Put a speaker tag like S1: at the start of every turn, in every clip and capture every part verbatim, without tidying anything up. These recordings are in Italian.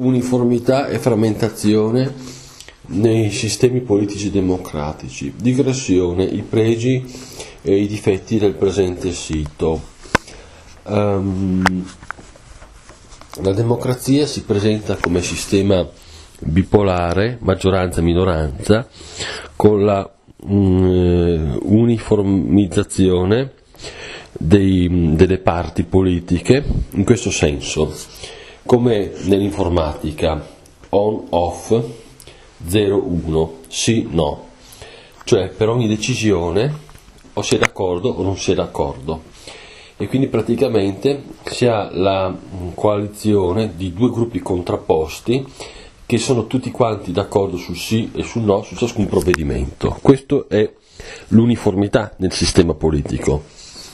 S1: Uniformità e frammentazione nei sistemi politici democratici, digressione, i pregi e i difetti del presente sito. Um, la democrazia si presenta come sistema bipolare, maggioranza-minoranza, con la um, uniformizzazione dei, delle parti politiche, in questo senso, come nell'informatica, on-off, zero uno, sì no, cioè per ogni decisione o si è d'accordo o non si è d'accordo, e quindi praticamente si ha la coalizione di due gruppi contrapposti che sono tutti quanti d'accordo sul sì e sul no su ciascun provvedimento. Questo è l'uniformità nel sistema politico,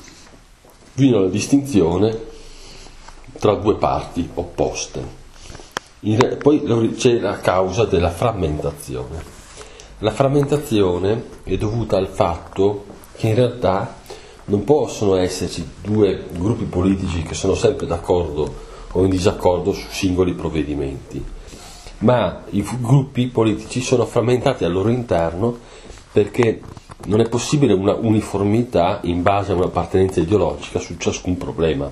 S1: fino alla distinzione tra due parti opposte. In, poi c'è la causa della frammentazione. La frammentazione è dovuta al fatto che in realtà non possono esserci due gruppi politici che sono sempre d'accordo o in disaccordo su singoli provvedimenti, ma i gruppi politici sono frammentati al loro interno perché non è possibile una uniformità in base a un'appartenenza ideologica su ciascun problema.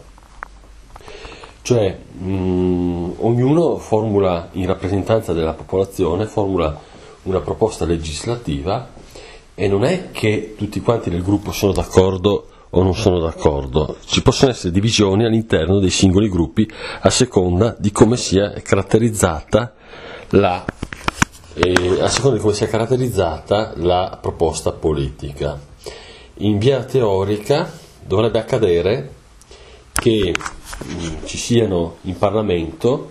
S1: Cioè mh, ognuno formula, in rappresentanza della popolazione, formula una proposta legislativa e non è che tutti quanti nel gruppo sono d'accordo o non sono d'accordo. Ci possono essere divisioni all'interno dei singoli gruppi a seconda di come sia caratterizzata la, eh, a seconda di come sia caratterizzata la proposta politica. In via teorica dovrebbe accadere che ci siano in Parlamento,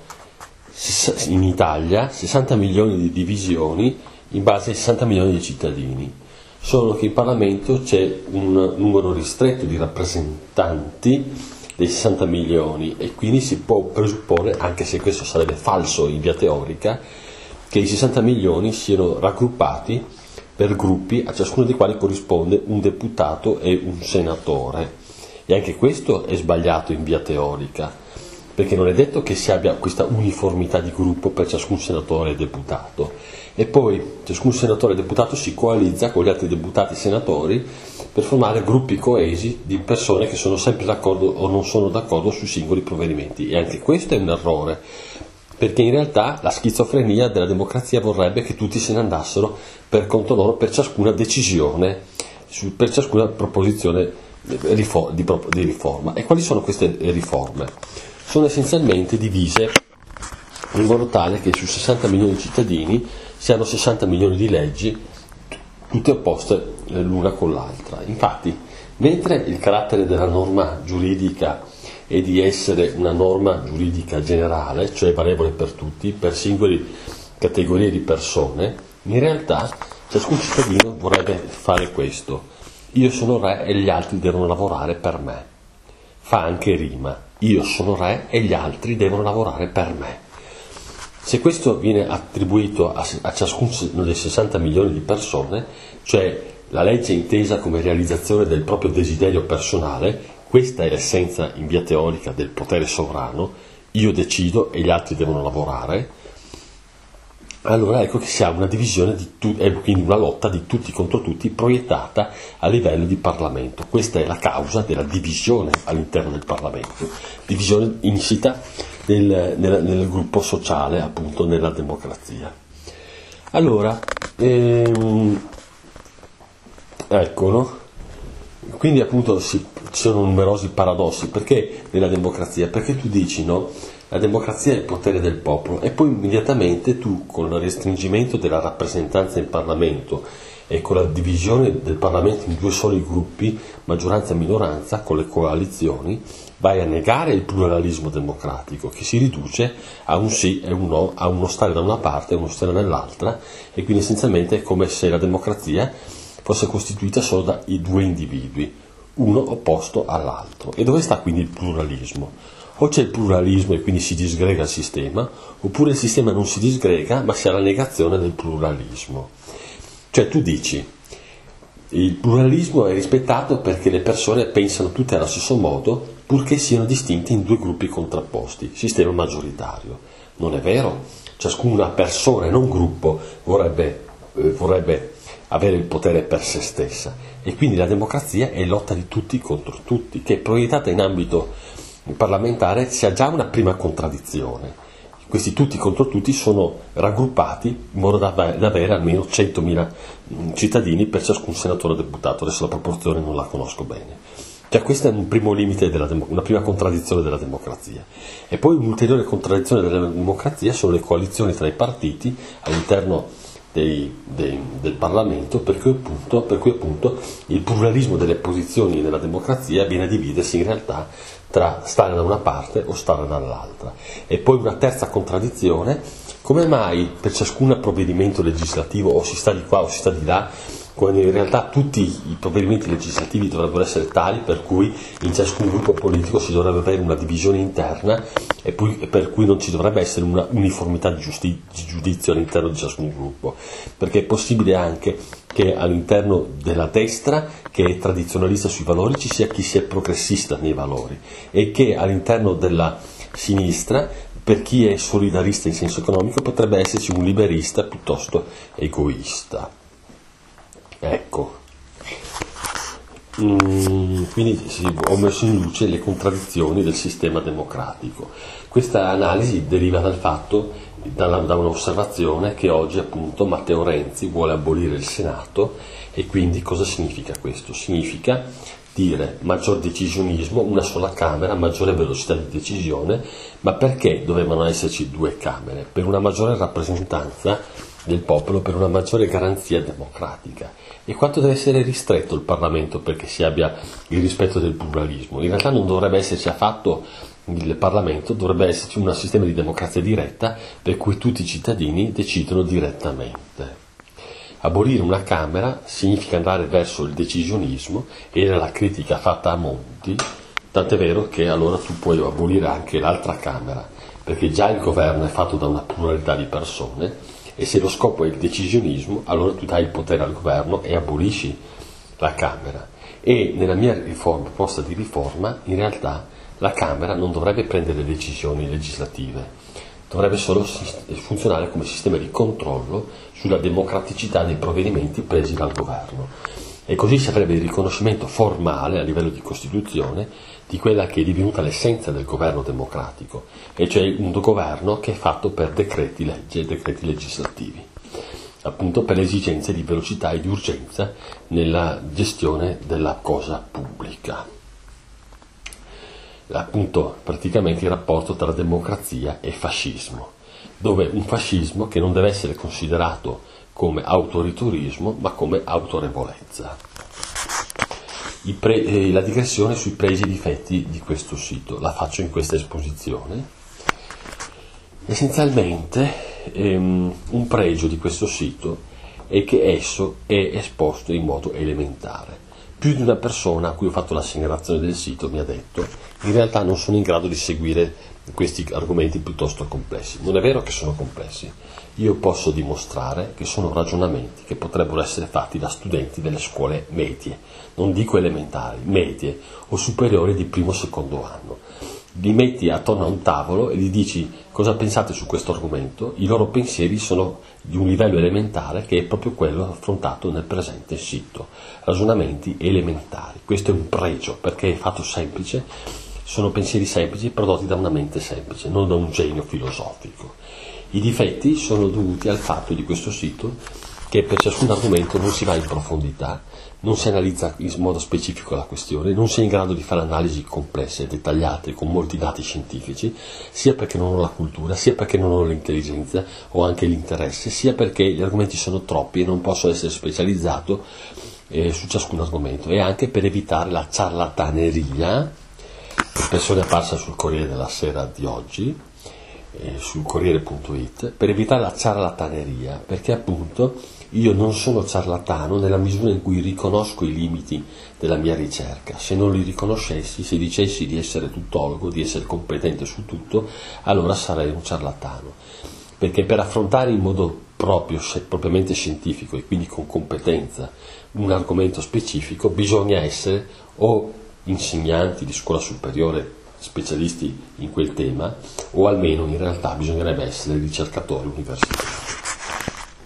S1: in Italia, sessanta milioni di divisioni in base ai sessanta milioni di cittadini, solo che in Parlamento c'è un numero ristretto di rappresentanti dei sessanta milioni e quindi si può presupporre, anche se questo sarebbe falso in via teorica, che i sessanta milioni siano raggruppati per gruppi a ciascuno dei quali corrisponde un deputato e un senatore. E anche questo è sbagliato in via teorica, perché non è detto che si abbia questa uniformità di gruppo per ciascun senatore e deputato, e poi ciascun senatore e deputato si coalizza con gli altri deputati e senatori per formare gruppi coesi di persone che sono sempre d'accordo o non sono d'accordo sui singoli provvedimenti, e anche questo è un errore, perché in realtà la schizofrenia della democrazia vorrebbe che tutti se ne andassero per conto loro per ciascuna decisione, per ciascuna proposizione di riforma. E quali sono queste riforme? Sono essenzialmente divise in modo tale che su sessanta milioni di cittadini si hanno sessanta milioni di leggi, tutte opposte l'una con l'altra. Infatti, mentre il carattere della norma giuridica è di essere una norma giuridica generale, cioè valevole per tutti, per singole categorie di persone, in realtà ciascun cittadino vorrebbe fare questo: io sono re e gli altri devono lavorare per me. Fa anche rima: io sono re e gli altri devono lavorare per me. Se questo viene attribuito a, a ciascuno dei sessanta milioni di persone, cioè la legge intesa come realizzazione del proprio desiderio personale, questa è l'essenza in via teorica del potere sovrano: io decido e gli altri devono lavorare. Allora ecco che si ha una divisione di tu- e quindi una lotta di tutti contro tutti proiettata a livello di Parlamento. Questa è la causa della divisione all'interno del Parlamento, divisione insita nel, nel, nel gruppo sociale, appunto nella democrazia. Allora, ehm, ecco, no? Quindi appunto si, ci sono numerosi paradossi. Perché nella democrazia? Perché tu dici, no? La democrazia è il potere del popolo, e poi immediatamente tu, con il restringimento della rappresentanza in Parlamento e con la divisione del Parlamento in due soli gruppi, maggioranza e minoranza, con le coalizioni, vai a negare il pluralismo democratico, che si riduce a un sì e un no, a uno stare da una parte e uno stare nell'altra, e quindi essenzialmente è come se la democrazia fosse costituita solo da i due individui, uno opposto all'altro. E dove sta quindi il pluralismo? O c'è il pluralismo e quindi si disgrega il sistema, oppure il sistema non si disgrega ma si ha la negazione del pluralismo. Cioè tu dici, il pluralismo è rispettato perché le persone pensano tutte allo stesso modo, purché siano distinte in due gruppi contrapposti, sistema maggioritario. Non è vero, ciascuna persona e non gruppo vorrebbe, eh, vorrebbe avere il potere per se stessa, e quindi la democrazia è lotta di tutti contro tutti, che proiettata in ambito parlamentare sia già una prima contraddizione. Questi tutti contro tutti sono raggruppati in modo da, da avere almeno centomila cittadini per ciascun senatore o deputato. Adesso la proporzione non la conosco bene. Cioè, questo è un primo limite, della dem- una prima contraddizione della democrazia. E poi un'ulteriore contraddizione della democrazia sono le coalizioni tra i partiti all'interno dei, dei, del Parlamento, per cui, appunto, per cui appunto il pluralismo delle posizioni nella democrazia viene a dividersi in realtà tra stare da una parte o stare dall'altra. E poi una terza contraddizione: come mai per ciascun provvedimento legislativo o si sta di qua o si sta di là, quando in realtà tutti i provvedimenti legislativi dovrebbero essere tali per cui in ciascun gruppo politico si dovrebbe avere una divisione interna e, poi, e per cui non ci dovrebbe essere una uniformità di, giusti, di giudizio all'interno di ciascun gruppo, perché è possibile anche che all'interno della destra, che è tradizionalista sui valori, ci sia chi sia progressista nei valori, e che all'interno della sinistra, per chi è solidarista in senso economico, potrebbe esserci un liberista piuttosto egoista. Ecco, mm, quindi sì, ho messo in luce le contraddizioni del sistema democratico. Questa analisi deriva dal fatto, da, da un'osservazione, che oggi appunto Matteo Renzi vuole abolire il Senato. E quindi cosa significa questo? Significa dire maggior decisionismo, una sola Camera, maggiore velocità di decisione. Ma perché dovevano esserci due Camere? Per una maggiore rappresentanza del popolo, per una maggiore garanzia democratica. E quanto deve essere ristretto il Parlamento perché si abbia il rispetto del pluralismo? In realtà non dovrebbe esserci affatto il Parlamento, dovrebbe esserci un sistema di democrazia diretta per cui tutti i cittadini decidono direttamente. Abolire una Camera significa andare verso il decisionismo, era la critica fatta a Monti, tant'è vero che allora tu puoi abolire anche l'altra Camera, perché già il governo è fatto da una pluralità di persone, e se lo scopo è il decisionismo, allora tu dai il potere al governo e abolisci la Camera. E nella mia riforma, proposta di riforma, in realtà la Camera non dovrebbe prendere decisioni legislative, dovrebbe solo funzionare come sistema di controllo sulla democraticità dei provvedimenti presi dal governo. E così si avrebbe il riconoscimento formale a livello di Costituzione di quella che è divenuta l'essenza del governo democratico, e cioè un governo che è fatto per decreti legge e decreti legislativi, appunto per le esigenze di velocità e di urgenza nella gestione della cosa pubblica. Appunto praticamente il rapporto tra democrazia e fascismo, dove un fascismo che non deve essere considerato come autoritarismo ma come autorevolezza. I pre, eh, la digressione sui pregi e difetti di questo sito la faccio in questa esposizione. Essenzialmente ehm, un pregio di questo sito è che esso è esposto in modo elementare. Più di una persona a cui ho fatto la segnalazione del sito mi ha detto: in realtà non sono in grado di seguire questi argomenti piuttosto complessi. Non è vero che sono complessi, io posso dimostrare che sono ragionamenti che potrebbero essere fatti da studenti delle scuole medie, non dico elementari, medie o superiori di primo o secondo anno. Li metti attorno a un tavolo e gli dici cosa pensate su questo argomento, i loro pensieri sono di un livello elementare che è proprio quello affrontato nel presente sito. Ragionamenti elementari, questo è un pregio perché è fatto semplice, sono pensieri semplici prodotti da una mente semplice, non da un genio filosofico. I difetti sono dovuti al fatto di questo sito che per ciascun argomento non si va in profondità, non si analizza in modo specifico la questione, non si è in grado di fare analisi complesse, dettagliate, con molti dati scientifici, sia perché non ho la cultura, sia perché non ho l'intelligenza o anche l'interesse, sia perché gli argomenti sono troppi e non posso essere specializzato eh, su ciascun argomento, e anche per evitare la ciarlataneria, espressione apparsa sul Corriere della Sera di oggi, eh, sul Corriere punto it, per evitare la ciarlataneria, perché appunto io non sono ciarlatano nella misura in cui riconosco i limiti della mia ricerca. Se non li riconoscessi, se dicessi di essere tuttologo, di essere competente su tutto, allora sarei un ciarlatano. Perché per affrontare in modo proprio, propriamente scientifico e quindi con competenza un argomento specifico, bisogna essere o insegnanti di scuola superiore specialisti in quel tema, o almeno in realtà bisognerebbe essere ricercatori universitari.